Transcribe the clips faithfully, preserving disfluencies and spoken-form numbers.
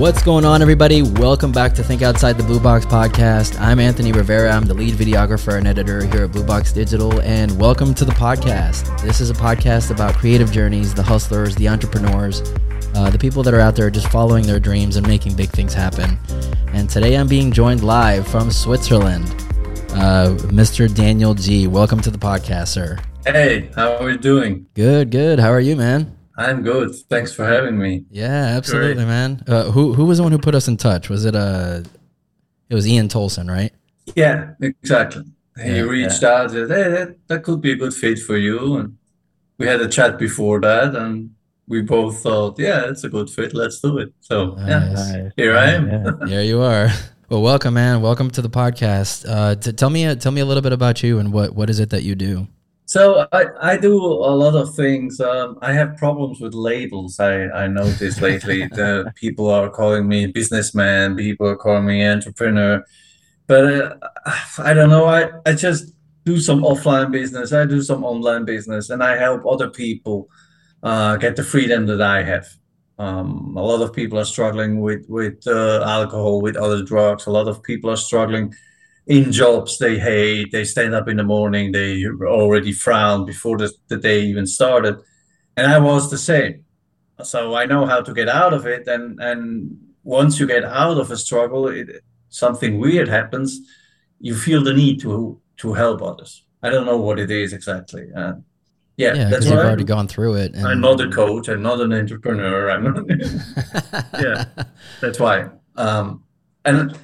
What's going on, everybody? Welcome back to Think Outside the Blue Box podcast. I'm Anthony Rivera. I'm the lead videographer and editor here at Blue Box Digital, and welcome to the podcast. This is a podcast about creative journeys, the hustlers, the entrepreneurs, uh, the people that are out there just following their dreams and making big things happen. And today I'm being joined live from Switzerland. Uh, Mister Daniel G. Welcome to the podcast, sir. Hey, how are you doing? Good, good. How are you, man? I'm good. Thanks for having me. Yeah, absolutely, Great. man. Uh, who who was the one who put us in touch? Was it uh it was Ian Tolson, right? Yeah, exactly. He Yeah, reached yeah. out and said, hey, that, that could be a good fit for you. And we had a chat before that, and we both thought, yeah, it's a good fit. Let's do it. So, yeah, Nice. here I am. Yeah, there you are. Well, welcome, man. Welcome to the podcast. Uh, t- tell me, uh, tell me a little bit about you and what, what is it that you do? So I, I do a lot of things. Um, I have problems with labels. I, I noticed lately that people are calling me businessman, people are calling me entrepreneur. But uh, I don't know. I, I just do some offline business. I do some online business, and I help other people uh, get the freedom that I have. Um, a lot of people are struggling with, with uh, alcohol, with other drugs. A lot of people are struggling in jobs they hate. They stand up in the morning, they already frown before the, the day even started. And I was the same. So I know how to get out of it. And, and once you get out of a struggle, it, something weird happens. You feel the need to, to help others. I don't know what it is exactly. Uh, yeah, Yeah, that's because you've what I already do. gone through it. And I'm not a coach. I'm not an entrepreneur. I'm not, yeah, that's why. Um, and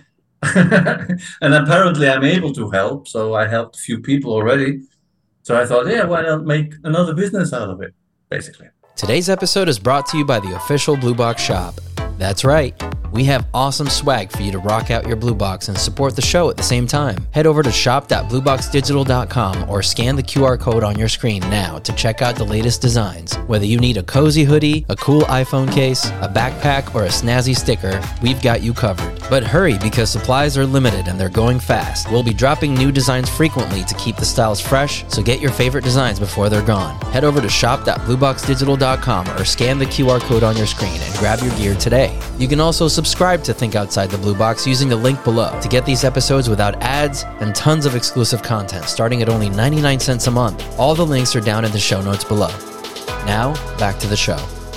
and apparently I'm able to help. So I helped a few people already. So I thought, yeah, why not make another business out of it, basically. Today's episode is brought to you by the official Blue Box shop. That's right. We have awesome swag for you to rock out your Blue Box and support the show at the same time. Head over to shop dot blue box digital dot com or scan the Q R code on your screen now to check out the latest designs. Whether you need a cozy hoodie, a cool iPhone case, a backpack, or a snazzy sticker, we've got you covered. But hurry, because supplies are limited and they're going fast. We'll be dropping new designs frequently to keep the styles fresh, so get your favorite designs before they're gone. Head over to shop dot blue box digital dot com or scan the Q R code on your screen and grab your gear today. You can also subscribe to Think Outside the Blue Box using the link below to get these episodes without ads and tons of exclusive content starting at only ninety-nine cents a month. All the links are down in the show notes below. Now, back to the show.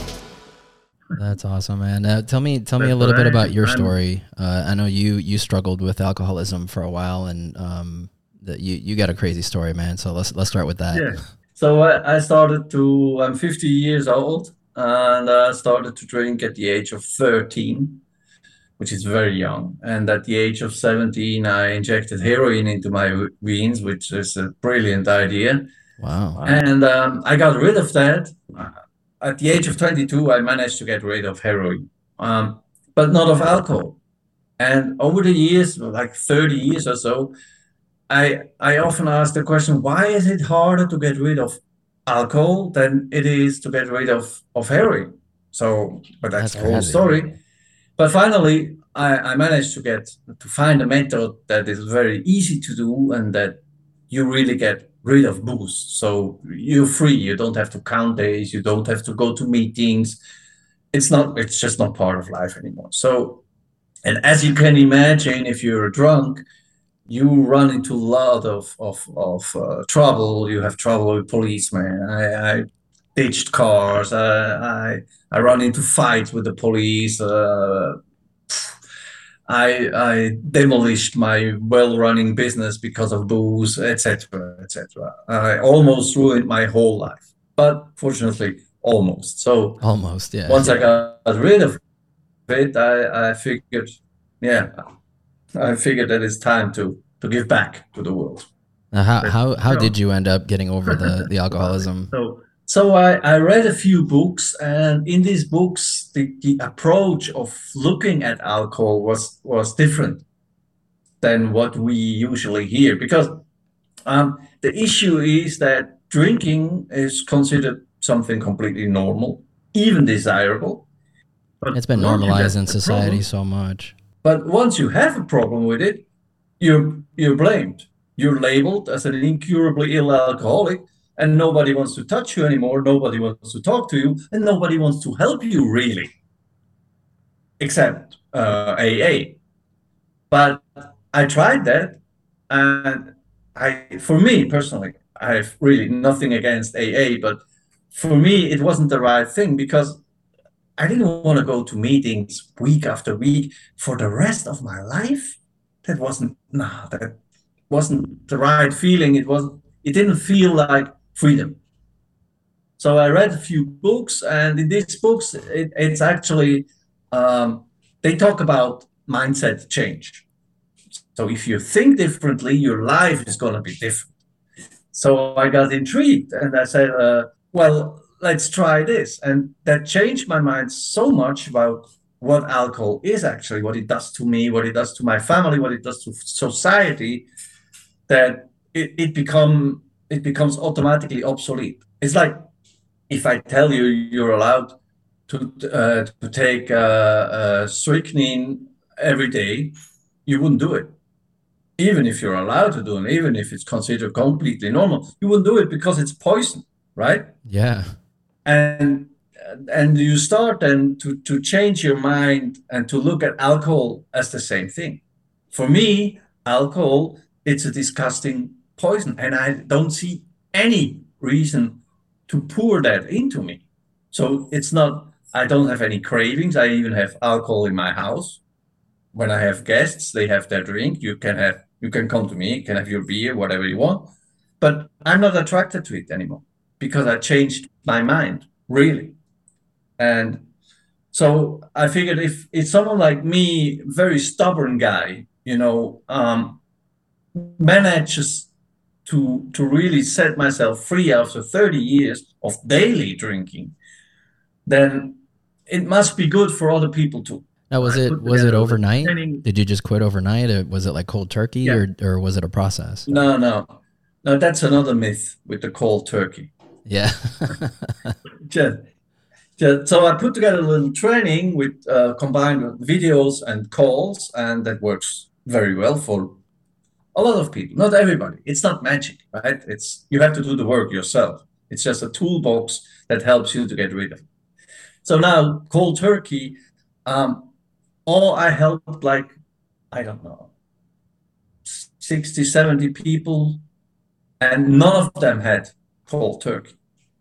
That's awesome, man. Uh, tell me, tell me a little bit about your story. Uh, I know you you struggled with alcoholism for a while, and um, that you you got a crazy story, man. So let's let's start with that. Yeah. So I, I started to, I'm fifty years old, and I started to drink at the age of thirteen, which is very young. And at the age of seventeen, I injected heroin into my veins, which is a brilliant idea. Wow. And um, I got rid of that. At the age of twenty-two, I managed to get rid of heroin, um, but not of alcohol. And over the years, like thirty years or so, I I often ask the question, why is it harder to get rid of alcohol than it is to get rid of, of heroin? So, but that's, That's the whole crazy. story. But finally, I, I managed to get to find a method that is very easy to do and that you really get rid of booze. So you're free. You don't have to count days. You don't have to go to meetings. It's not, it's just not part of life anymore. So, and as you can imagine, if you're drunk, you run into a lot of, of, of uh, trouble. You have trouble with policemen. I, I ditched cars. I, I, I run into fights with the police. Uh, I, I demolished my well-running business because of booze, et cetera, et cetera. I almost ruined my whole life, but fortunately, almost. So Almost, yeah. once I got rid of it, I, I figured, yeah, I figured that it's time to, to give back to the world. Now, how how how No. did you end up getting over the the alcoholism? So, so I, I read a few books, and in these books, the, the approach of looking at alcohol was, was different than what we usually hear. Because um, the issue is that drinking is considered something completely normal, even desirable. But It's been once you normalized get in the society problem- so much. But once you have a problem with it, you're you're blamed. You're labeled as an incurably ill alcoholic, and nobody wants to touch you anymore. Nobody wants to talk to you, and nobody wants to help you, really. except uh, A A. But I tried that, and I, for me personally, I have really nothing against A A, but for me, it wasn't the right thing because I didn't want to go to meetings week after week for the rest of my life. That wasn't, no, that wasn't the right feeling. It wasn't, it didn't feel like freedom. So I read a few books, and in these books, it, it's actually, um, they talk about mindset change. So if you think differently, your life is going to be different. So I got intrigued and I said, uh, well, let's try this. And that changed my mind so much about what alcohol is actually, what it does to me, what it does to my family, what it does to society, that it, it become it becomes automatically obsolete. It's like if I tell you you're allowed to uh, to take uh, uh, strychnine every day, you wouldn't do it. Even if you're allowed to do it, even if it's considered completely normal, you wouldn't do it because it's poison, right? Yeah. And and you start then to to change your mind and to look at alcohol as the same thing. For me, alcohol, it's a disgusting poison, and I don't see any reason to pour that into me. So it's not, I don't have any cravings. I even have alcohol in my house. When I have guests, they have their drink. You can have, you can come to me, you can have your beer, whatever you want. But I'm not attracted to it anymore because I changed my mind, really. And so I figured if it's someone like me, very stubborn guy, you know, um, manages to to really set myself free after thirty years of daily drinking, then it must be good for other people too. Now, was I it put was it together a overnight? training. Did you just quit overnight? Or was it like cold turkey, Yeah. or or was it a process? No, no, no. That's another myth with the cold turkey. Yeah. Just, just, so I put together a little training with uh, combined with videos and calls, and that works very well for a lot of people. Not everybody. It's not magic, right? It's you have to do the work yourself. It's just a toolbox that helps you to get rid of it. So now cold turkey, um, all I helped like, I don't know, sixty, seventy people, and none of them had cold turkey.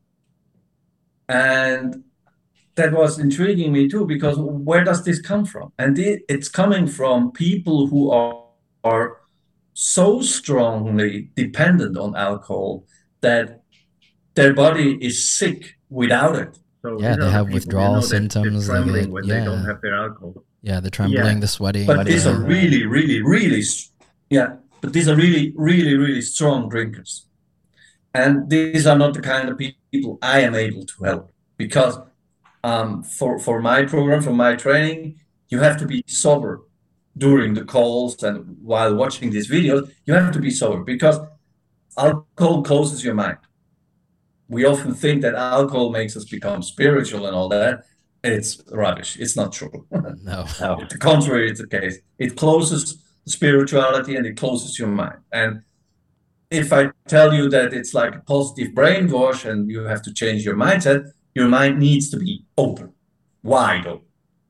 And that was intriguing me too, because where does this come from? And it, it's coming from people who are, are so strongly dependent on alcohol that their body is sick without it. So Yeah, these they are the have people, you withdrawal know, that they're symptoms. They trembling get when they don't yeah, have their alcohol. yeah, the Yeah, trembling, the sweating. but these are Yeah, really, really, really, s- yeah, but these are really, really, really strong drinkers. And these are not the kind of people I am able to help because um, for, for my program, for my training, you have to be sober during the calls and while watching these videos, you have to be sober because alcohol closes your mind. We often think that alcohol makes us become spiritual and all that. It's rubbish. It's not true. no. No. The contrary is the case. It closes spirituality and it closes your mind. And if I tell you that it's like a positive brainwash and you have to change your mindset, your mind needs to be open, wide open.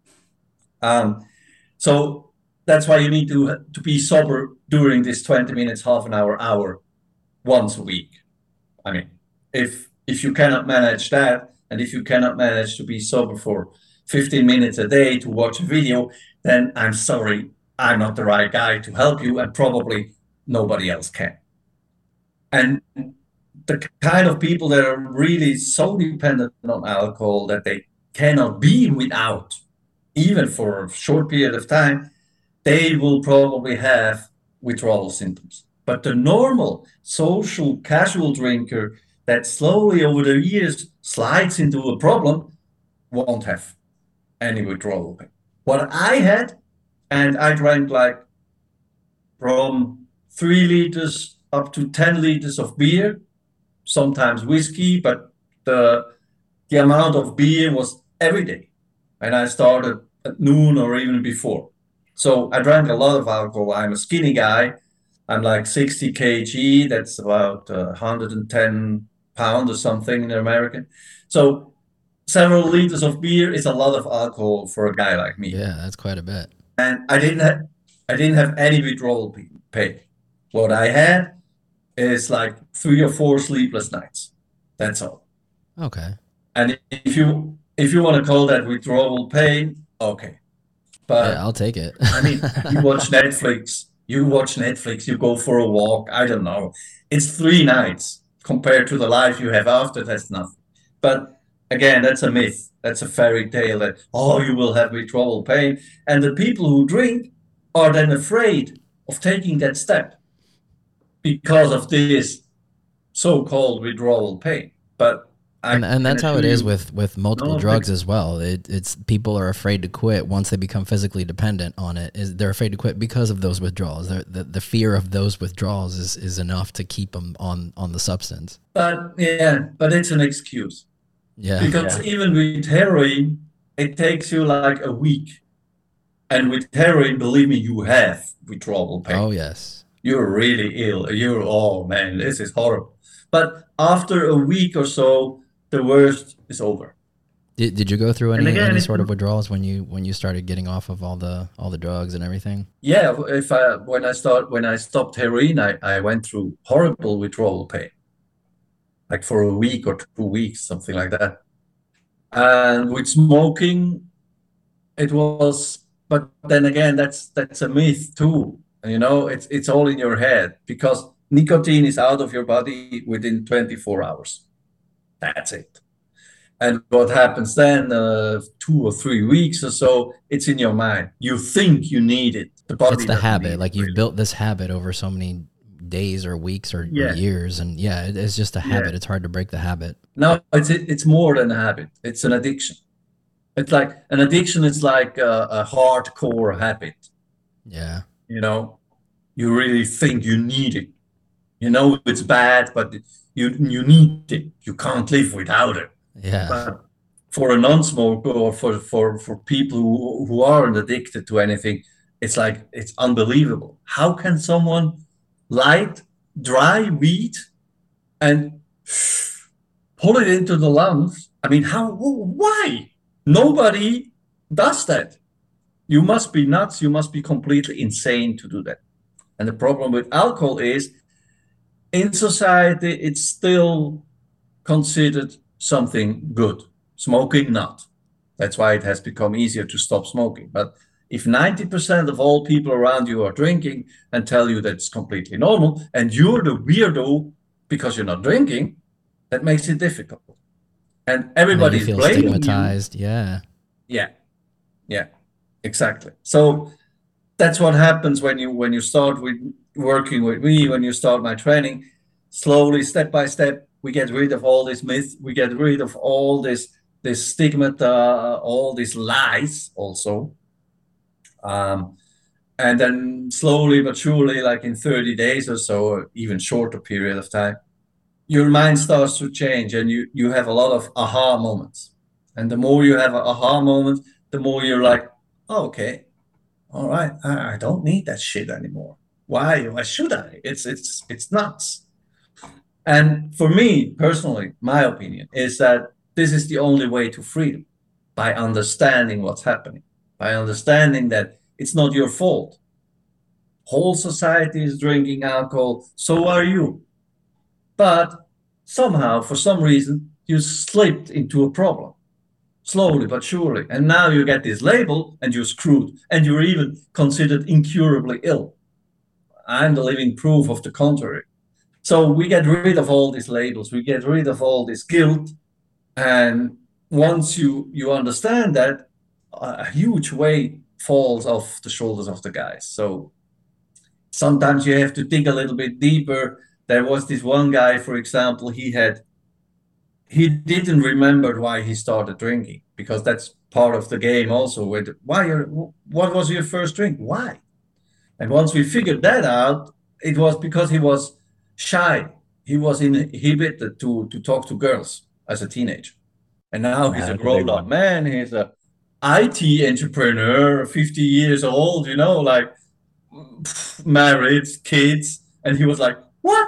Um, so that's why you need to to be sober during this twenty minutes, half an hour, hour, once a week. I mean, if if you cannot manage that, and if you cannot manage to be sober for fifteen minutes a day to watch a video, then I'm sorry, I'm not the right guy to help you, and probably nobody else can. And the kind of people that are really so dependent on alcohol that they cannot be without, even for a short period of time, they will probably have withdrawal symptoms. But the normal social casual drinker that slowly over the years slides into a problem won't have any withdrawal. What I had, and I drank like from three liters up to ten liters of beer, sometimes whiskey, but the the amount of beer was every day. And I started at noon or even before. So I drank a lot of alcohol. I'm a skinny guy. I'm like sixty kilograms. That's about uh, one hundred ten pounds or something in American. So several liters of beer is a lot of alcohol for a guy like me. Yeah, that's quite a bit. And I didn't have I didn't have any withdrawal pain. What I had is like three or four sleepless nights. That's all. Okay. And if you if you want to call that withdrawal pain, okay. Yeah, But I'll take it. I mean, you watch Netflix, you watch Netflix, you go for a walk. I don't know. It's three nights compared to the life you have after. That's nothing. But again, that's a myth. That's a fairy tale that, oh, you will have withdrawal pain. And the people who drink are then afraid of taking that step because of this so-called withdrawal pain. But I And and can that's how it assure is you, with with multiple no, drugs as well. It, it's people are afraid to quit once they become physically dependent on it. Is they're afraid to quit because of those withdrawals. They're, the the fear of those withdrawals is is enough to keep them on on the substance. but yeah, but it's an excuse. Yeah. Because yeah, even with heroin, it takes you like a week. And with heroin, believe me, you have withdrawal pain. Oh yes. You're really ill. You're, oh man, this is horrible. But after a week or so, the worst is over. Did Did you go through any again, any it, sort of withdrawals when you when you started getting off of all the all the drugs and everything? yeah, if I when I start when I stopped heroin, I, I went through horrible withdrawal pain, like for a week or two weeks, something like that. And with smoking, it was, but then again, that's that's a myth too. You know, it's it's all in your head because nicotine is out of your body within twenty-four hours. That's it. And what happens then, uh, two or three weeks or so, it's in your mind. You think you need it. The body It's the doesn't need habit. it, Like you've really. built this habit over so many days or weeks or, or Yeah, years, and yeah, it, it's just a yeah. habit. It's hard to break the habit. No, it's it's more than a habit. It's an addiction. It's like an addiction. It's like a, a hardcore habit. Yeah. You know, you really think you need it. You know it's bad, but you you need it. You can't live without it. Yeah. But for a non-smoker or for for for people who who aren't addicted to anything, it's like it's unbelievable. How can someone light dry weed and pull it into the lungs? I mean, how? Why? Nobody does that. You must be nuts. You must be completely insane to do that. And the problem with alcohol is, in society, it's still considered something good. Smoking, not. That's why it has become easier to stop smoking. But if ninety percent of all people around you are drinking and tell you that's completely normal, and you're the weirdo because you're not drinking, that makes it difficult. And And then you everybody's feel blaming you. stigmatized. Yeah. Yeah, yeah, exactly. So that's what happens when you when you start with working with me, when you start my training. Slowly, step by step, we get rid of all this myth, we get rid of all this this stigmata, all these lies also. Um, and then slowly but surely, like in thirty days or so, or even shorter period of time, your mind starts to change and you you have a lot of aha moments. And the more you have aha moments, the more you're like, oh, okay, all right, I, I don't need that shit anymore. Why? Why should I? It's it's it's nuts. And for me personally, my opinion is that this is the only way to freedom, by understanding what's happening, by understanding that it's not your fault. Whole society is drinking alcohol, so are you. But somehow, for some reason, you slipped into a problem, slowly but surely. And now you get this label and you're screwed. And you're even considered incurably ill. I'm the living proof of the contrary. So we get rid of all these labels. We get rid of all this guilt. And once you, you understand that, a huge weight falls off the shoulders of the guys. So sometimes you have to dig a little bit deeper. There was this one guy, for example, he had he didn't remember why he started drinking, because that's part of the game also. With why are, what was your first drink? Why? And once we figured that out, it was because he was shy. He was inhibited to to talk to girls as a teenager. And now he's Yeah, a that's a big grown-up one. man. He's a I T entrepreneur, fifty years old, you know, like pff, married, kids. And he was like, what?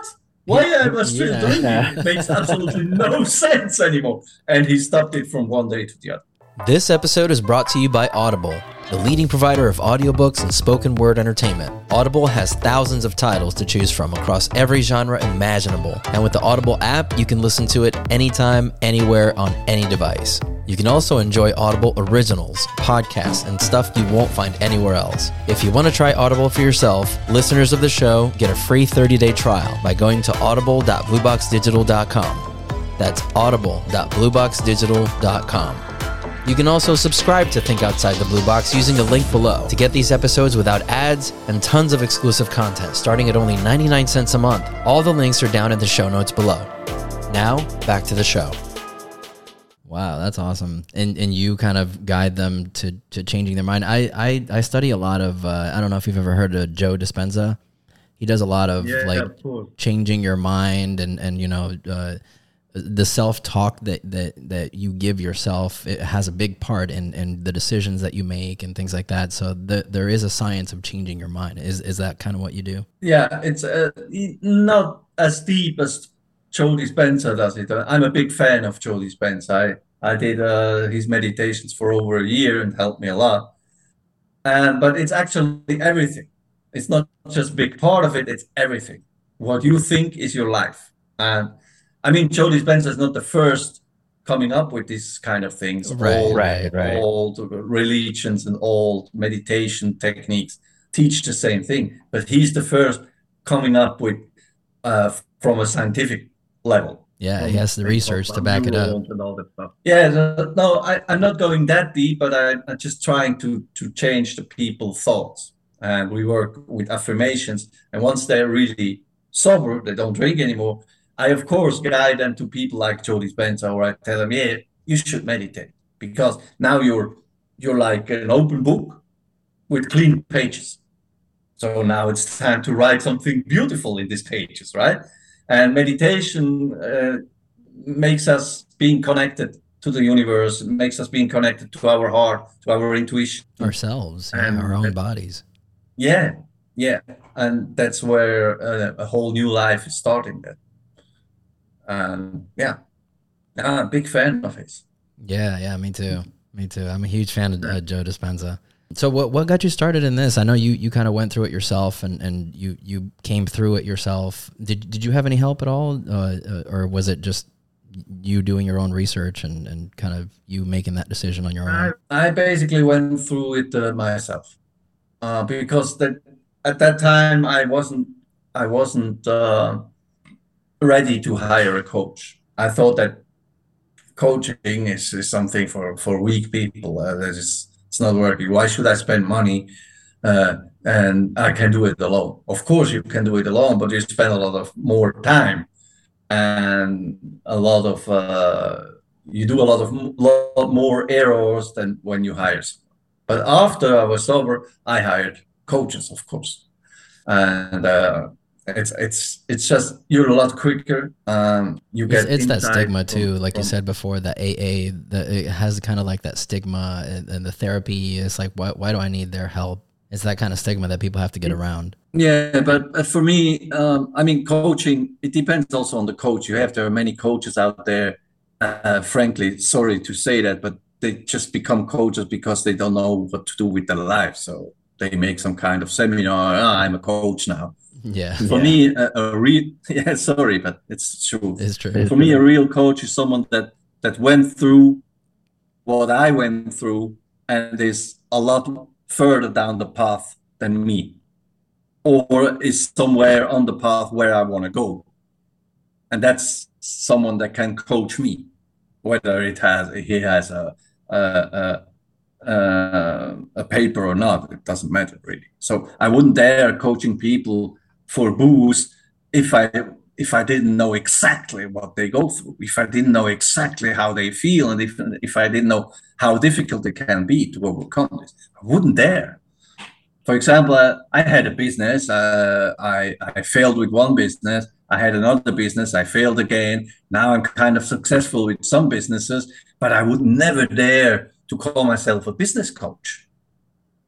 why I was still Yeah. doing it. It makes absolutely no sense anymore. And he stopped it from one day to the other. This episode is brought to you by Audible, the leading provider of audiobooks and spoken word entertainment. Audible has thousands of titles to choose from across every genre imaginable. And with the Audible app, you can listen to it anytime, anywhere, on any device. You can also enjoy Audible originals, podcasts, and stuff you won't find anywhere else. If you want to try Audible for yourself, listeners of the show get a free thirty-day trial by going to audible dot blue box digital dot com. That's audible dot blue box digital dot com. You can also subscribe to Think Outside the Blue Box using the link below to get these episodes without ads and tons of exclusive content starting at only ninety-nine cents a month. All the links are down in the show notes below. Now, back to the show. Wow, that's awesome. And and you kind of guide them to, to changing their mind. I, I, I study a lot of, uh, I don't know if you've ever heard of Joe Dispenza. He does a lot of Yeah, like of course. changing your mind and, and you know, uh, the self-talk that, that, that you give yourself, it has a big part in, in the decisions that you make and things like that. So the, there is a science of changing your mind. Is is that kind of what you do? Yeah, it's uh, not as deep as Joe Dispenza does it. I'm a big fan of Joe Dispenza. I, I did uh, his meditations for over a year and helped me a lot. And but it's actually everything. It's not just a big part of it, it's everything. What you think is your life. And I mean, Joe Dispenza is not the first coming up with these kind of things. Right, all, right, right. All religions and all meditation techniques teach the same thing, but he's the first coming up with uh, from a scientific level. Yeah, he has the research to back it up. And all that stuff. Yeah, no, no I, I'm not going that deep, but I, I'm just trying to to change the people's thoughts. And we work with affirmations, and once they're really sober, they don't drink anymore. I, of course, guide them to people like Joe Dispenza, where I tell them, yeah, you should meditate because now you're you're like an open book with clean pages. So now it's time to write something beautiful in these pages, right? And meditation uh, makes us being connected to the universe, makes us being connected to our heart, to our intuition. Ourselves, yeah, And our own that- bodies. Yeah, yeah. And that's where uh, a whole new life is starting then. And yeah, I'm a big fan of his. Yeah, yeah, me too. Me too. I'm a huge fan of uh, Joe Dispenza. So what what got you started in this? I know you, you kind of went through it yourself and, and you, you came through it yourself. Did did you have any help at all? Uh, uh, or was it just you doing your own research and, and kind of you making that decision on your I, own? I basically went through it uh, myself uh, because that at that time I wasn't I wasn't uh, ready to hire a coach. I thought that coaching is, is something for, for weak people. Uh, that is, it's not working. Why should I spend money uh, and I can do it alone? Of course, you can do it alone, but you spend a lot of more time and a lot of uh, you do a lot of lot more errors than when you hire someone. But after I was sober, I hired coaches, of course, and uh, it's it's it's just you're a lot quicker. Um, you It's, get it's that insight stigma from- too, like you from- said before, that A A, that it has kind of like that stigma and, and the therapy is like, why, why do I need their help? It's that kind of stigma that people have to get around. Yeah, but uh, for me, um, I mean, coaching, it depends also on the coach. You have, there are many coaches out there, uh, frankly, sorry to say that, but they just become coaches because they don't know what to do with their life. So they make some kind of seminar, "Ah, I'm a coach now." Yeah, For me, a, a real, yeah, sorry, but it's true. it's true. For me, a real coach is someone that, that went through what I went through and is a lot further down the path than me, or is somewhere on the path where I want to go. And that's someone that can coach me, whether it has he has a a, a, a, a paper or not. It doesn't matter really. So I wouldn't dare coaching people for booze if I if I didn't know exactly what they go through, if I didn't know exactly how they feel, and if if I didn't know how difficult it can be to overcome this, I wouldn't dare. For example, uh, I had a business. Uh, I I failed with one business. I had another business. I failed again. Now I'm kind of successful with some businesses, but I would never dare to call myself a business coach.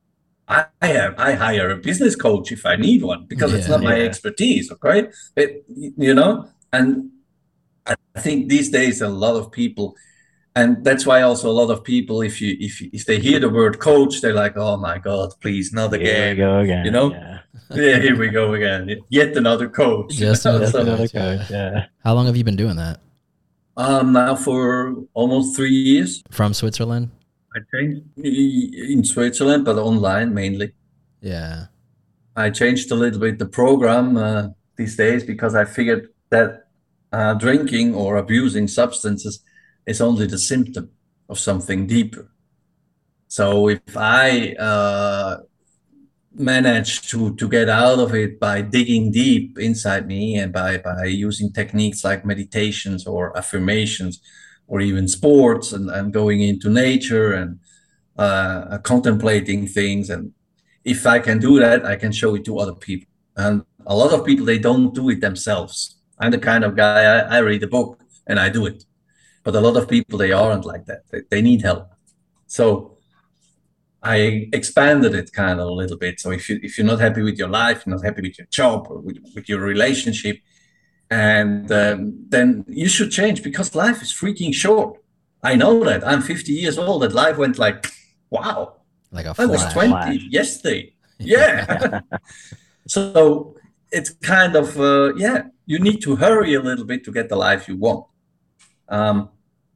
I I have I hire a business coach if I need one because it's Yeah. not my Yeah. expertise, okay? It, you know, and I think these days a lot of people, and that's why also a lot of people, if you if you, if they hear the word coach, they're like, oh my God, please, not Here we again. go again. You know, Yeah. yeah, here we go again, yet another coach. You Just know? another Just So, another coach, coach. yeah. Yeah. How long have you been doing that? um, now for almost three years, From Switzerland? I changed in Switzerland, but online mainly. Yeah. I changed a little bit the program uh, these days because I figured that uh, drinking or abusing substances is only the symptom of something deeper. So if I uh, manage to to get out of it by digging deep inside me and by by using techniques like meditations or affirmations or even sports and, and going into nature and uh, contemplating things, and if I can do that, I can show it to other people. And a lot of people, they don't do it themselves. I'm the kind of guy, I, I read a book and I do it, but a lot of people, they aren't like that. They, they need help. So I expanded it kind of a little bit. So if you if you're not happy with your life, you're not happy with your job or with, with your relationship, and um, then you should change because life is freaking short. I know that. I'm fifty years old. That life went like, wow. Like a I was flash. twenty Flash. yesterday. Yeah. So it's kind of uh, yeah. You need to hurry a little bit to get the life you want. Um,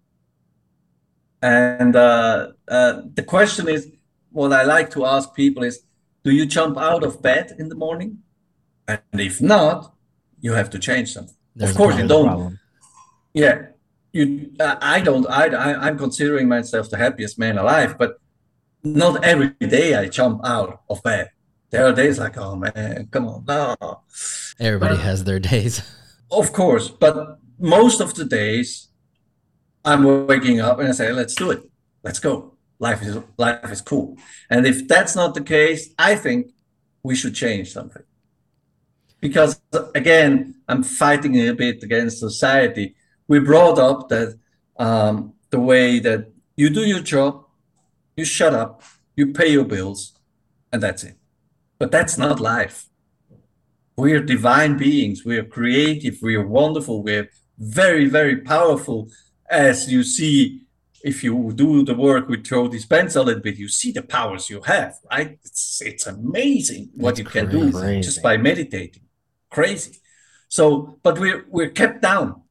and uh, uh, the question is, what I like to ask people is, do you jump out of bed in the morning? And if not, you have to change something. There's of a course, you There's a don't. problem. Yeah, you. Uh, I don't. I, I. I'm considering myself the happiest man alive, but not every day I jump out of bed. There are days like, oh man, come on, no. Everybody But has their days. of course, but most of the days I'm waking up and I say, let's do it. Let's go. Life is life is cool. And if that's not the case, I think we should change something. Because again, I'm fighting a bit against society. We brought up that um, the way that you do your job, you shut up, you pay your bills, and that's it. But that's not life. We are divine beings. We are creative. We are wonderful. We're very, very powerful. As you see, if you do the work with Joe Dispenza a little bit, you see the powers you have, right? It's it's amazing what It's you can do crazy. just by meditating. Crazy. So, but we're we're kept down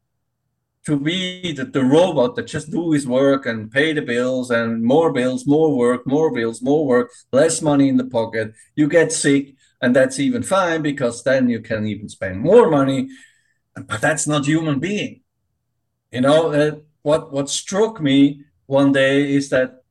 to be the, the robot that just do his work and pay the bills and more bills, more work, more bills, more work, less money in the pocket. You get sick, and that's even fine because then you can even spend more money. But that's not human being. You know, uh, what what struck me one day is that,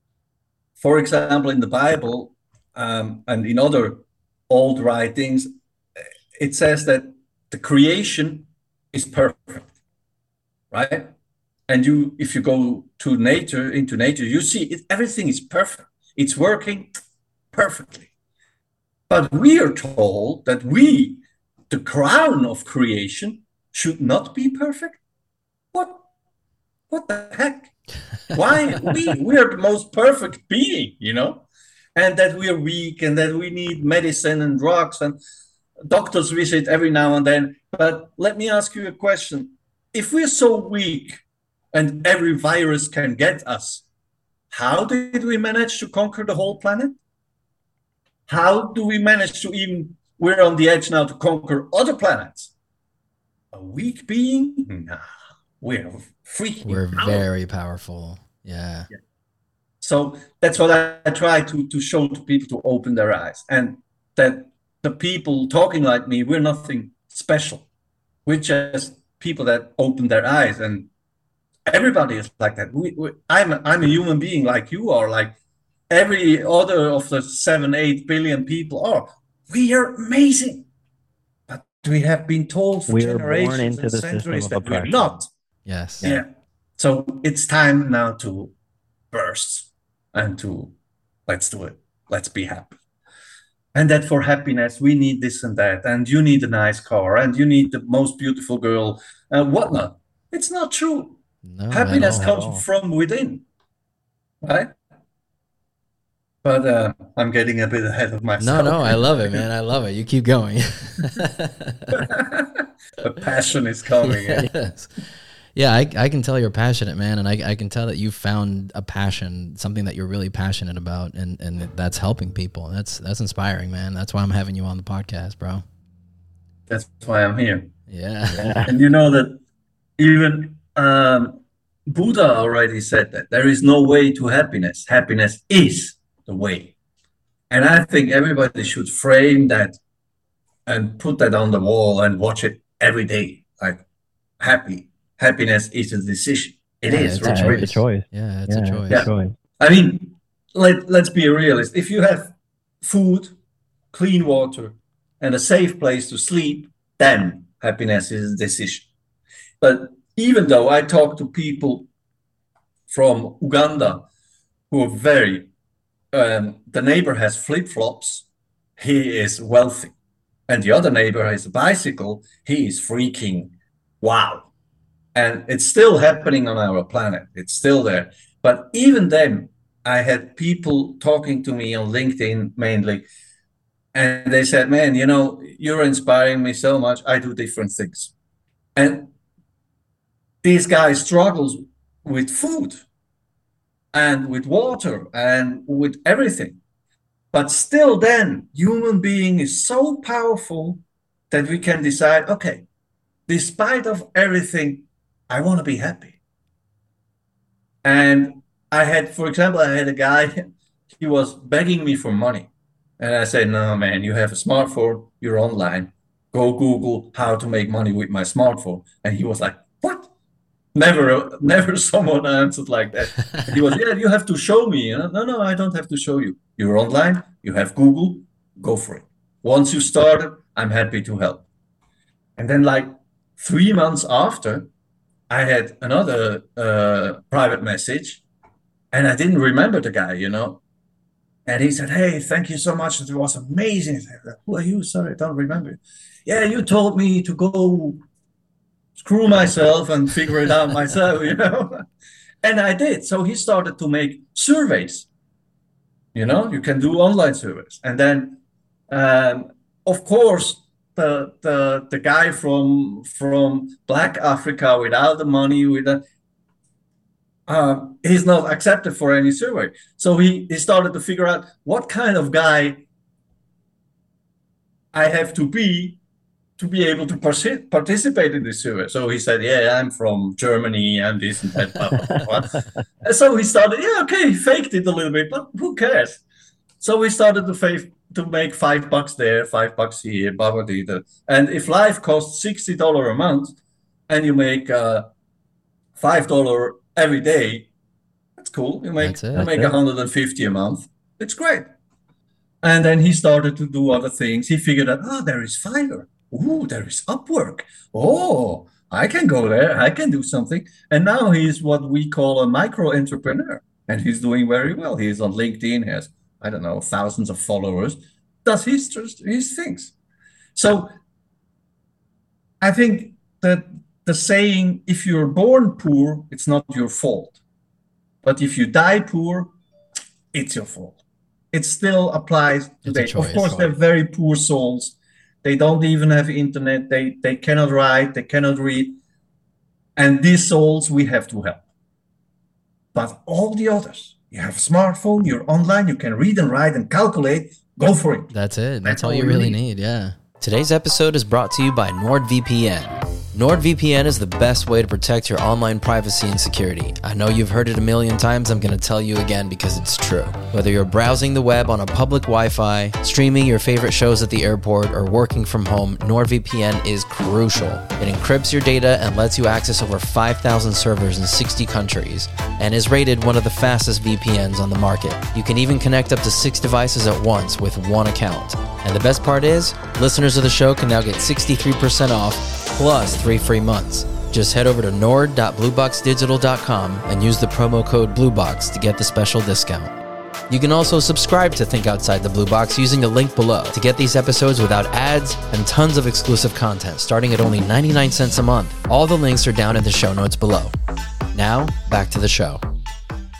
for example, in the Bible um, and in other old writings, it says that the creation is perfect, right? And you, if you go to nature, into nature, you see it, everything is perfect. It's working perfectly. But we are told that we, the crown of creation, should not be perfect. What? What the heck? Why we? We are the most perfect being, you know, and that we are weak and that we need medicine and drugs and doctors visit every now and then. But let me ask you a question. If we're so weak and every virus can get us, how did we manage to conquer the whole planet? How do we manage to even, we're on the edge now to conquer other planets? A weak being? Nah, we're freaking We're powerful. very powerful. Yeah. Yeah. So that's what I, I try to, to show to people, to open their eyes, and that the people talking like me, we're nothing special. We're just people that open their eyes, and everybody is like that. We, we, I'm, a, I'm a human being like you are, like every other of the seven, eight billion people are. We are amazing. But we have been told for We are born generations into and the system centuries of that we're oppression. not. Yes. Yeah. So it's time now to burst and to, let's do it. Let's be happy. And that for happiness, we need this and that. And you need a nice car. And you need the most beautiful girl and whatnot. It's not true. No, Happiness at all. At all. comes from within, right? But uh, I'm getting a bit ahead of No, myself. no, I love it, man. I love it. You keep going. The passion is coming in. Yes. Yeah, I, I can tell you're passionate, man, and I, I can tell that you found a passion, something that you're really passionate about, and, and that's helping people. That's that's inspiring, man. That's why I'm having you on the podcast, bro. That's why I'm here. Yeah. And you know that even um, Buddha already said that there is no way to happiness. Happiness is the way. And I think everybody should frame that and put that on the wall and watch it every day. Like happy, happiness is a decision. It Yeah, is, it's a right? choice. It's a choice. Yeah, it's a Yeah, choice. it's a Yeah. choice. I mean, let, let's be a realist. If you have food, clean water, and a safe place to sleep, then happiness is a decision. But even though I talk to people from Uganda who are very, um, the neighbor has flip-flops, he is wealthy. And the other neighbor has a bicycle, he is freaking wow. And it's still happening on our planet. It's still there. But even then, I had people talking to me on LinkedIn mainly, and they said, man, you know, you're inspiring me so much. I do different things. And this guy struggles with food and with water and with everything. But still then, human being is so powerful that we can decide, okay, despite of everything, I want to be happy. And I had, for example, I had a guy, he was begging me for money. And I said, no, man, you have a smartphone, you're online. Go Google how to make money with my smartphone. And he was like, what? Never, never someone answered like that. He was, yeah, you have to show me. No, no, I don't have to show you. You're online, you have Google, go for it. Once you started, I'm happy to help. And then like three months after, I had another uh, private message, and I didn't remember the guy, you know. And he said, hey, thank you so much. It was amazing. I said, who are you? Sorry, I don't remember. Yeah, you told me to go screw myself and figure it out myself, you know. And I did. So he started to make surveys. You know, you can do online surveys. And then, um, of course, the the the guy from from Black Africa without the money, with the, uh, he's not accepted for any survey. So he, he started to figure out what kind of guy I have to be to be able to partic- participate in this survey. So he said, yeah, I'm from Germany, I'm this and that, blah, blah, blah, blah. And so he started, yeah, okay, he faked it a little bit, but who cares? So we started to fake, to make five bucks there, five bucks here, blah, blah, blah, blah. And if life costs sixty dollars a month and you make uh, five dollars every day, that's cool. You make, you make one hundred fifty a month. It's great. And then he started to do other things. He figured out, oh, there is Fiverr. Ooh, there is Upwork. Oh, I can go there. I can do something. And now he's what we call a micro entrepreneur. And he's doing very well. He's on LinkedIn, has, I don't know, thousands of followers, does his, his things. So I think that the saying, if you're born poor, it's not your fault. But if you die poor, it's your fault. It still applies today. Of course, they're very poor souls. They don't even have internet. They, they cannot write. They cannot read. And these souls, we have to help. But all the others, you have a smartphone, you're online, you can read and write and calculate, go for it. That's it. That's, That's all you really need. need, yeah. Today's episode is brought to you by NordVPN. NordVPN is the best way to protect your online privacy and security. I know you've heard it a million times. I'm going to tell you again because it's true. Whether you're browsing the web on a public Wi-Fi, streaming your favorite shows at the airport, or working from home, NordVPN is crucial. It encrypts your data and lets you access over five thousand servers in sixty countries, and is rated one of the fastest V P Ns on the market. You can even connect up to six devices at once with one account. And the best part is, listeners of the show can now get sixty-three percent off plus three free months. Just head over to nord dot blue box digital dot com and use the promo code BlueBox to get the special discount. You can also subscribe to Think Outside the Blue Box using the link below to get these episodes without ads and tons of exclusive content starting at only ninety-nine cents a month. All the links are down in the show notes below. Now, back to the show.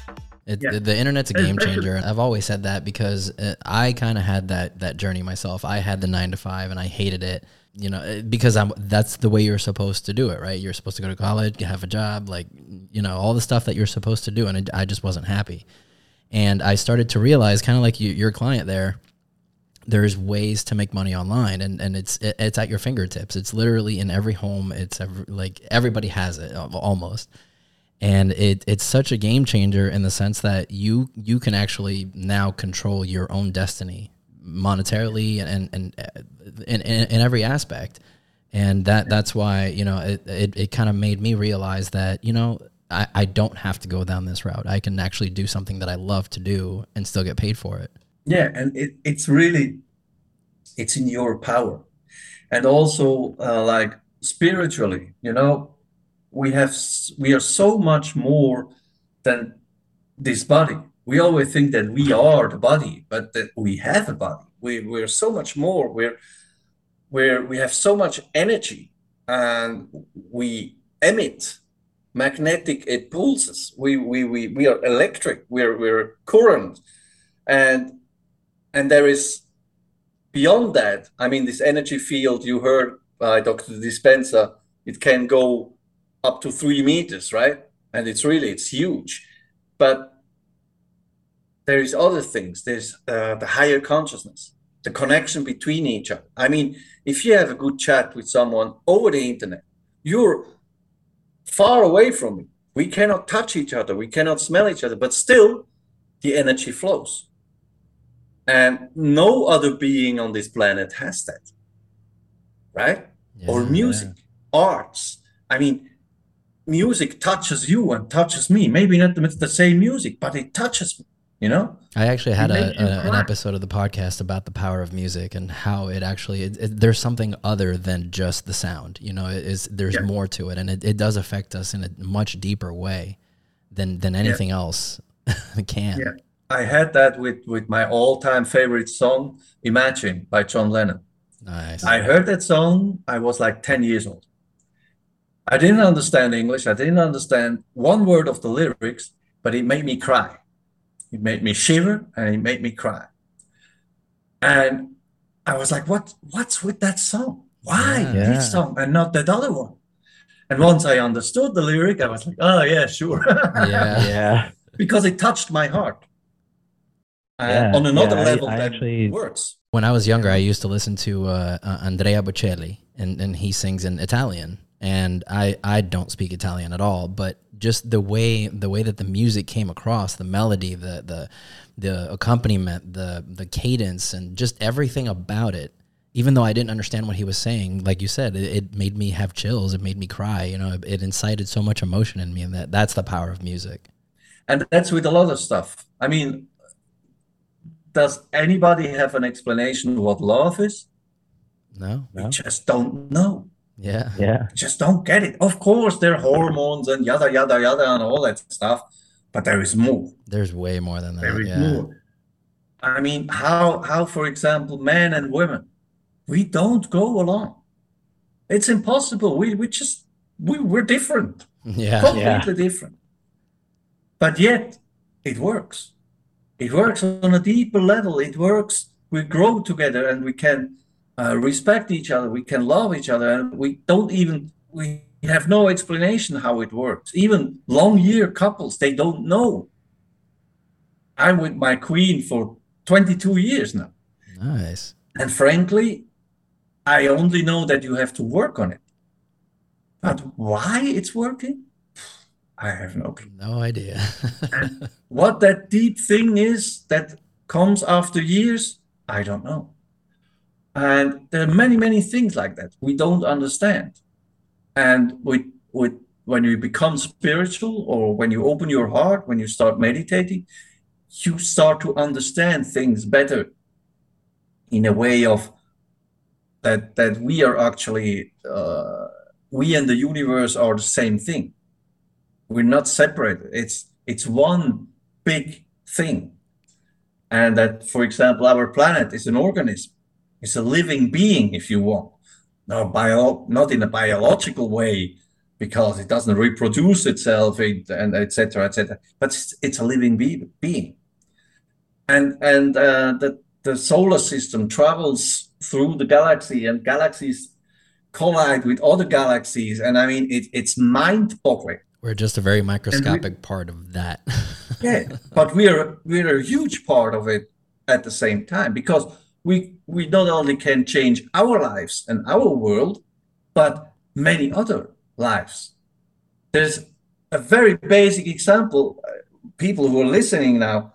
It, Yeah. the, the internet's a game Especially, changer. I've always said that because uh, I kind of had that that journey myself. I had the nine to five and I hated it, you know, uh, because I'm that's the way you're supposed to do it, right? You're supposed to go to college, have a job, like, you know, all the stuff that you're supposed to do, and it, I just wasn't happy. And I started to realize, kind of like you, your client there, there's ways to make money online, and, and it's it, it's at your fingertips. It's literally in every home. It's every, like everybody has it almost. And it it's such a game changer in the sense that you you can actually now control your own destiny monetarily and and, and in, in, in every aspect. And that that's why, you know, it it, it kind of made me realize that, you know, I, I don't have to go down this route. I can actually do something that I love to do and still get paid for it. yeah, and it, it's really it's in your power. And also uh, like spiritually, you know, we have s- we are so much more than this body. We always think that we are the body, but that we have a body. We we're so much more. We're we're we have so much energy, and we emit magnetic impulses. We we we we are electric. We're we're current, and and there is beyond that. I mean, this energy field you heard by Doctor Dispenza, it can go up to three meters, right? And it's really it's huge, but there is other things. There's uh, the higher consciousness, the connection between each other. I mean, if you have a good chat with someone over the internet, you're far away from me. We cannot touch each other. We cannot smell each other, but still the energy flows. And no other being on this planet has that, right? Yeah, Or music, arts. I mean, music touches you and touches me. Maybe not the, the same music, but it touches me, you know? I actually had It a, makes you a an cry. episode of the podcast about the power of music and how it actually it, it, there's something other than just the sound. You know, it is there's Yeah. more to it, and it, it does affect us in a much deeper way than than anything else can. Yeah. I had that with, with my all-time favorite song, Imagine by John Lennon. Nice. I heard that song, I was like ten years old. I didn't understand English. I didn't understand one word of the lyrics, but it made me cry. It made me shiver and it made me cry. And I was like, what, what's with that song? Why Yeah. Yeah. this song and not that other one? And once I understood the lyric, I was like, oh, yeah, sure. Yeah. Yeah. Because it touched my heart. Uh, Yeah, on another yeah, I- level I that actually- works. When I was younger, I used to listen to uh, uh, Andrea Bocelli, and, and he sings in Italian. And I, I don't speak Italian at all, but just the way the way that the music came across, the melody, the the the accompaniment, the the cadence, and just everything about it. Even though I didn't understand what he was saying, like you said, it, it made me have chills. It made me cry. You know, it, it incited so much emotion in me, and that that's the power of music. And that's with a lot of stuff. I mean, does anybody have an explanation what love is? No, We No? just don't know. yeah, Yeah. We just don't get it. Of course, there are hormones and yada, yada, yada, and all that stuff, but there is more. there's way more than that. There is yeah. more. I mean, how, how, for example, men and women, we don't go along. It's impossible. We, we just, we, we're different, Yeah, completely different. But yet, it works. It works on a deeper level. It works. We grow together and we can uh, respect each other. We can love each other. And we don't even, we have no explanation how it works. Even long year couples, they don't know. I'm with my queen for twenty-two years now. nice. And frankly, I only know that you have to work on it. But why it's working? I have no clue. No idea. What that deep thing is that comes after years, I don't know. And there are many, many things like that we don't understand. And with, with when you become spiritual or when you open your heart, when you start meditating, you start to understand things better in a way of that that we are actually uh, we and the universe are the same thing. We're not separated. It's it's one big thing. And that, for example, our planet is an organism. It's a living being, if you want. Now, bio, not in a biological way, because it doesn't reproduce itself, it, and et cetera, et cetera. But it's, it's a living be being. And, and uh, the, the solar system travels through the galaxy, and galaxies collide with other galaxies. And I mean, it, it's mind-boggling. We're just a very microscopic we, part of that. Yeah, but we're, we're a huge part of it at the same time, because we, we not only can change our lives and our world, but many other lives. There's a very basic example. People who are listening now,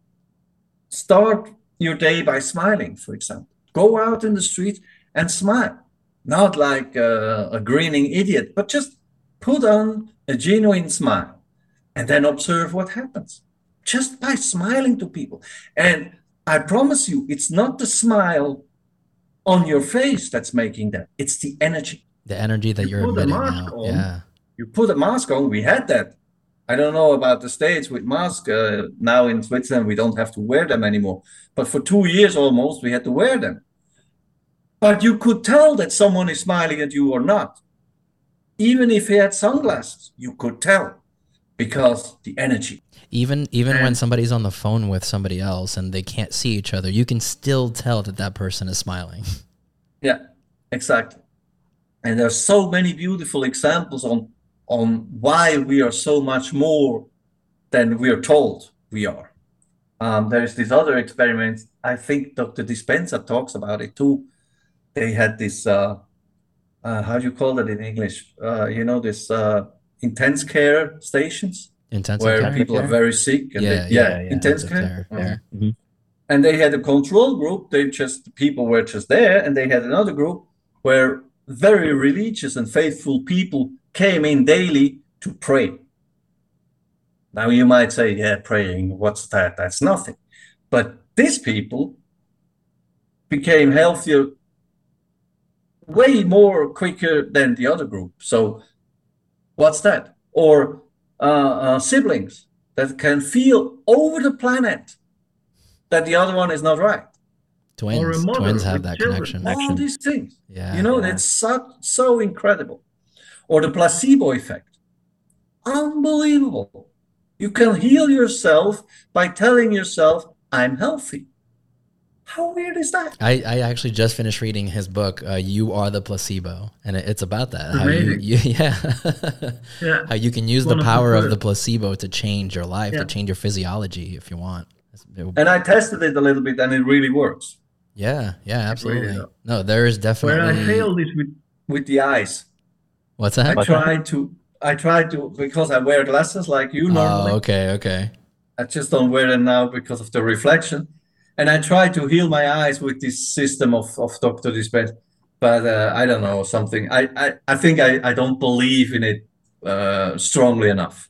start your day by smiling, for example. Go out in the street and smile. Not like a, a grinning idiot, but just put on a genuine smile and then observe what happens. Just by smiling to people. And I promise you, it's not the smile on your face that's making that. It's the energy. The energy that you you're emitting now. On, yeah. You put a mask on. We had that. I don't know about the States with masks. Uh, now in Switzerland, we don't have to wear them anymore. But for two years almost, we had to wear them. But you could tell that someone is smiling at you or not. Even if he had sunglasses, you could tell, because the energy. Even even and, when somebody's on the phone with somebody else and they can't see each other, you can still tell that that person is smiling. Yeah, exactly. And there's so many beautiful examples on, on why we are so much more than we are told we are. Um, there's this other experiment, I think Doctor Dispenza talks about it too. They had this, uh, uh, how do you call it in English? Uh, you know, this uh, intense care stations? Intensive where care, people care? are very sick. And yeah, they, yeah, yeah, yeah, intense care. care. Mm-hmm. care. Mm-hmm. And they had a control group. They just, people were just there, and they had another group where very religious and faithful people came in daily to pray. Now you might say, yeah, praying, what's that? That's nothing. But these people became healthier way more quicker than the other group. So what's that? Or uh, uh, siblings that can feel over the planet that the other one is not right. Twins, twins have that connection. All these things, yeah, you know, yeah. it's so, so incredible. Or the placebo effect, unbelievable. You can heal yourself by telling yourself, I'm healthy. How weird is that? I, I actually just finished reading his book, uh, You Are the Placebo, and it, it's about that. How you, you, yeah. yeah. How you can use the power of the placebo to change your life, yeah. to change your physiology if you want. And I tested it a little bit, and it really works. Yeah, yeah, absolutely. Really no, there is definitely. Where I failed is with with the eyes. What's that? I tried to. I tried to because I wear glasses like you normally. Oh, okay, okay. I just don't wear them now because of the reflection, and I tried to heal my eyes with this system of of Doctor Dispenza, but uh, I don't know something. I I, I think I I don't believe in it uh, strongly enough.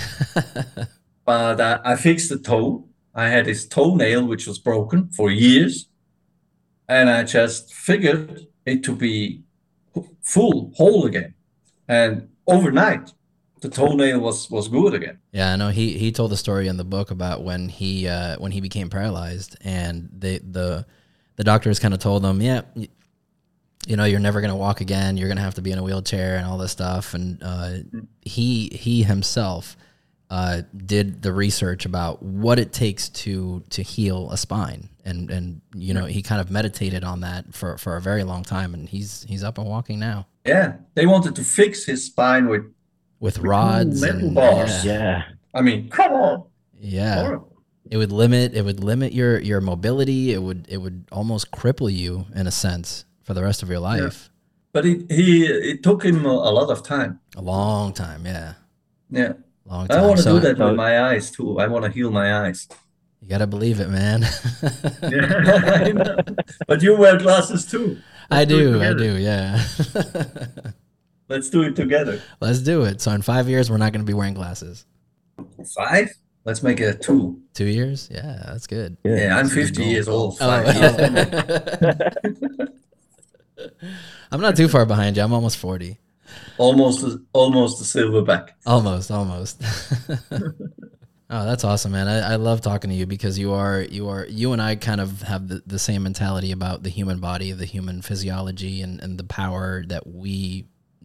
But uh, I fixed the toe. I had this toenail which was broken for years. And I just figured it to be full, whole again. And overnight, the toenail was, was good again. Yeah, I know. He he told the story in the book about when he uh, when he became paralyzed, and they, the the doctors kind of told him, yeah, you, you know, you're never going to walk again. You're going to have to be in a wheelchair and all this stuff. And uh, he he himself uh, did the research about what it takes to to heal a spine. And, and you know, he kind of meditated on that for, for a very long time, and he's he's up and walking now. Yeah, they wanted to fix his spine with with rods metal and bars. Yeah. yeah, I mean, come on. Yeah, horrible. It would limit it would limit your your mobility. It would it would almost cripple you in a sense for the rest of your life. Yeah. But it he it took him a, a lot of time. A long time, yeah. Yeah, long time. I want to so, do that so, with my eyes too. I want to heal my eyes. You gotta believe it, man. Yeah, I know. But you wear glasses too. Let's I do, do I do, yeah. Let's do it together. Let's do it. So in five years, we're not going to be wearing glasses. Five? Let's make it a two. Two years? Yeah, that's good. Yeah, yeah I'm that's fifty years old. Five oh. years. I'm not too far behind you. I'm almost forty. Almost, almost a silverback. Almost, almost. Oh, that's awesome, man. I, I love talking to you because you are, you are, you and I kind of have the, the same mentality about the human body, the human physiology, and, and the power that we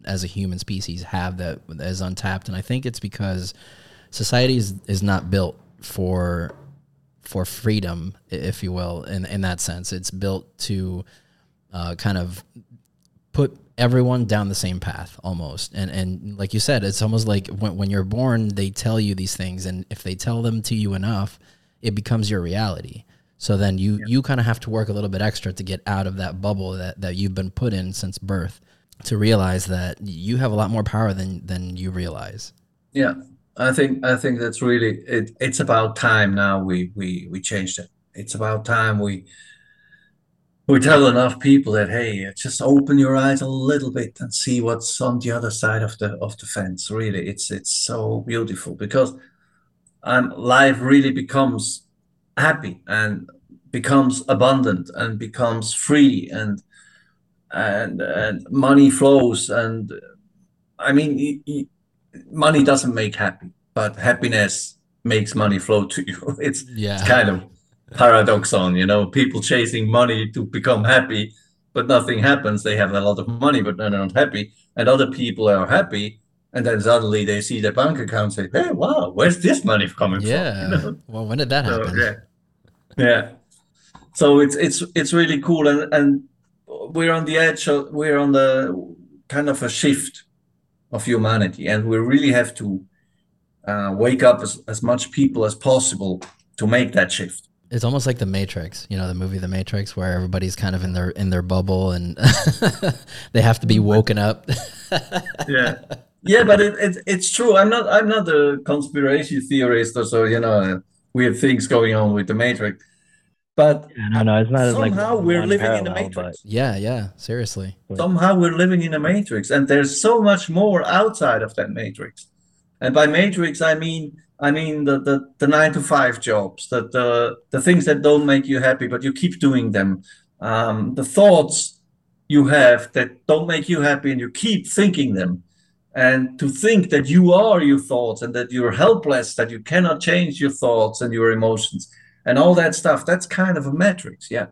as a human species have that is untapped. And I think it's because society is, is not built for for freedom, if you will, in, in that sense. It's built to uh, kind of put everyone down the same path almost. And and like you said, it's almost like when, when you're born, they tell you these things. And if they tell them to you enough, it becomes your reality. So then you, yeah. you kind of have to work a little bit extra to get out of that bubble that, that you've been put in since birth, to realize that you have a lot more power than, than you realize. Yeah. I think I think that's really it. It's about time now we we we changed it. It's about time we we tell enough people that, hey, just open your eyes a little bit and see what's on the other side of the of the fence. Really, it's it's so beautiful, because um life really becomes happy and becomes abundant and becomes free, and and and money flows. And I mean, y- y- money doesn't make happy, but happiness makes money flow to you. It's Yeah. it's kind of paradoxon, you know, people chasing money to become happy, but nothing happens. They have a lot of money, but they're not happy. And other people are happy, and then suddenly they see their bank account and say, hey, wow, where's this money coming Yeah. from? You know? Well, when did that So, happen? yeah. Yeah. So it's it's it's really cool, and and we're on the edge of, we're on the kind of a shift of humanity, and we really have to uh, wake up as, as much people as possible to make that shift. It's almost like The Matrix, you know, the movie The Matrix, where everybody's kind of in their in their bubble, and they have to be woken up. Yeah, yeah, but it, it it's true. I'm not I'm not a conspiracy theorist, or so, you know, weird things going on with the Matrix. But Yeah, no, no, it's not as like somehow we're one living in the parallel, Matrix. Yeah, yeah, seriously. Somehow we're living in a matrix, and there's so much more outside of that matrix. And by matrix, I mean I mean the the, the nine to five jobs, that the the things that don't make you happy, but you keep doing them. Um, the thoughts you have that don't make you happy, and you keep thinking them. And to think that you are your thoughts, and that you're helpless, that you cannot change your thoughts and your emotions and all that stuff, that's kind of a matrix. Yeah.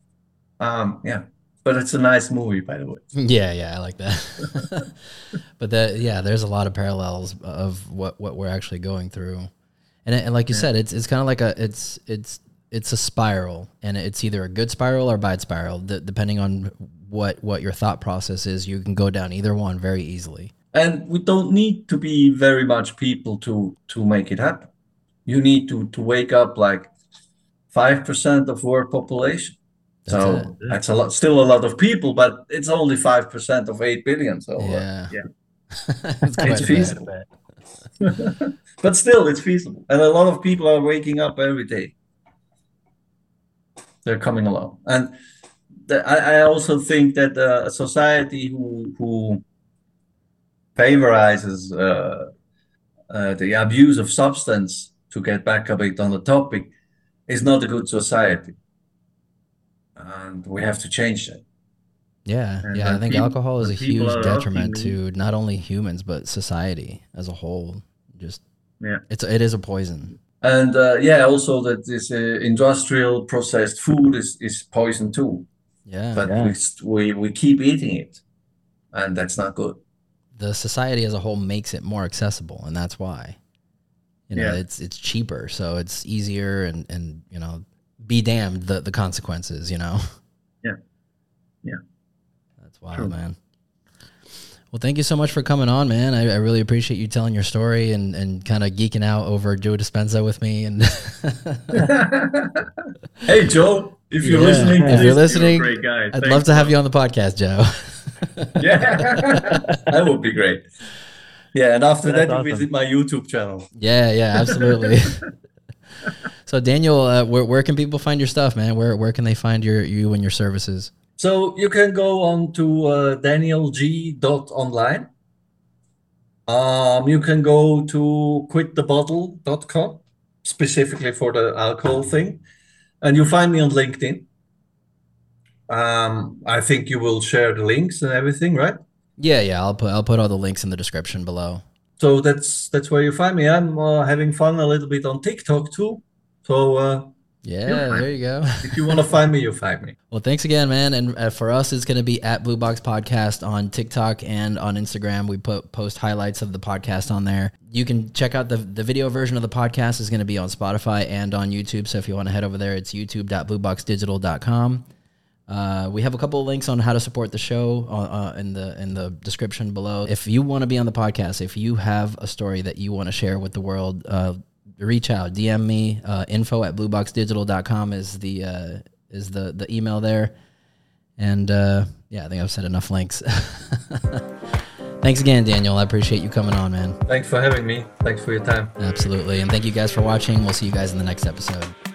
Um, yeah. But it's a nice movie, by the way. Yeah, yeah, I like that. But that, yeah, there's a lot of parallels of what, what we're actually going through, and, it, and like you yeah. said, it's it's kind of like a it's it's it's a spiral, and it's either a good spiral or a bad spiral, d- depending on what what your thought process is. You can go down either one very easily. And we don't need to be very much people to to make it happen. You need to to wake up like five percent of world population. That's so it. That's a lot, still a lot of people, but it's only five percent of eight billion. So yeah, uh, yeah. it's, it's feasible. But still, it's feasible. And a lot of people are waking up every day. They're coming along. And the, I, I also think that uh, a society who, who favorizes uh, uh, the abuse of substance, to get back a bit on the topic, is not a good society. And we have to change that. Yeah, and yeah. I think people, alcohol is a huge are detriment to not only humans but society as a whole. Just yeah, it's it is a poison. And uh, yeah, also that this uh, industrial processed food is is poison too. Yeah, but yeah. we we we keep eating it, and that's not good. The society as a whole makes it more accessible, and that's why. You know, Yeah. it's it's cheaper, so it's easier, and and you know, be damned the the consequences. You know. Yeah, yeah. That's wild, True. man. Well, thank you so much for coming on, man. I, I really appreciate you telling your story and, and kind of geeking out over Joe Dispenza with me. And Hey, Joe, if you're Yeah, listening, to if this, you're listening, a great guy. I'd Thanks, love to have man. you on the podcast, Joe. Yeah, that would be great. Yeah, and after That's that, you awesome. visit my YouTube channel. Yeah, yeah, absolutely. So, Daniel, uh, where where can people find your stuff, man? Where where can they find your you and your services? So you can go on to uh, daniel g dot online. Um, you can go to quit the bottle dot com, specifically for the alcohol thing. And you find me on LinkedIn. Um, I think you will share the links and everything, right? Yeah, yeah, I'll put I'll put all the links in the description below. So that's that's where you find me. I'm uh, having fun a little bit on TikTok too. So uh, Yeah, there you go. If you want to find me, you'll find me. Well, thanks again, man. And uh, for us, it's going to be at Blue Box Podcast on TikTok and on Instagram. We put post highlights of the podcast on there. You can check out the the video version of the podcast is going to be on Spotify and on YouTube. So if you want to head over there, it's youtube dot blue box digital dot com. Uh, we have a couple of links on how to support the show uh, uh, in the in the description below. If you want to be on the podcast, if you have a story that you want to share with the world, uh, reach out, D M me. Uh, info at blue box digital dot com is the uh, is the the email there. And uh, yeah, I think I've said enough links. Thanks again, Daniel. I appreciate you coming on, man. Thanks for having me. Thanks for your time. Absolutely. And thank you guys for watching. We'll see you guys in the next episode.